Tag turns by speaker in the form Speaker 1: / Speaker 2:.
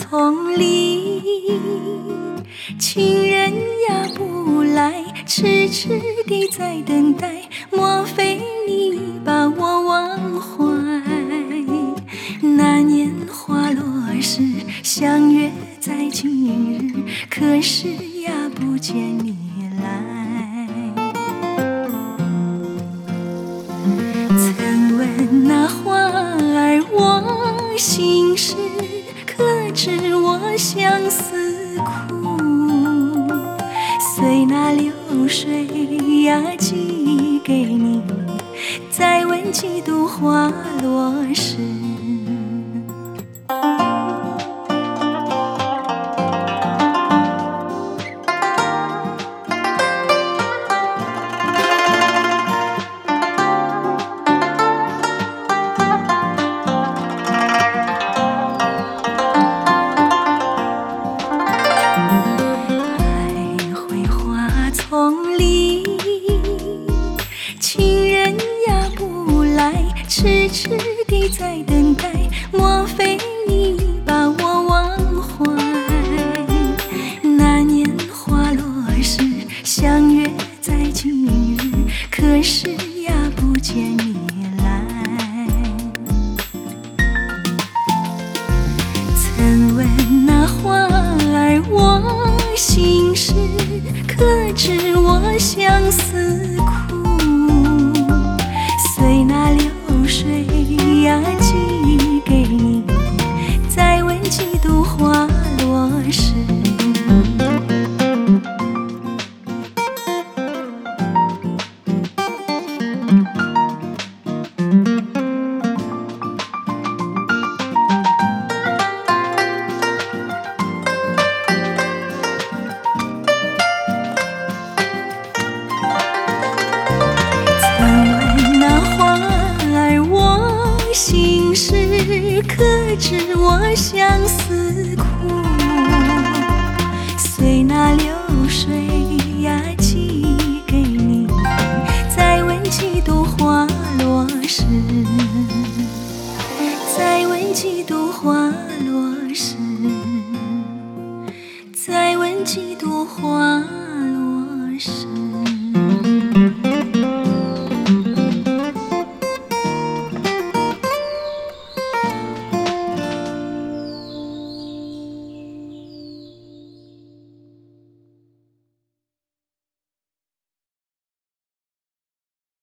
Speaker 1: 丛里，情人呀不来，痴痴地在等待，莫非你把我忘怀？那年花落时，相约在今日，可是呀不见你来。曾问那花儿我心事，可知我相思苦？随那流水呀寄给你，再问几度花落时。丛里，情人呀不来，痴痴地在等待，莫非你把我忘怀？那年花落时，相约在今日，可是呀不见你来。曾问那花儿我心事，可知我相思苦？随那流水呀寄给你，再问几度花落时。心事可知我相思苦？随那流水呀寄给你，再问几度花落时。再问几度花落时。再问几度花落时。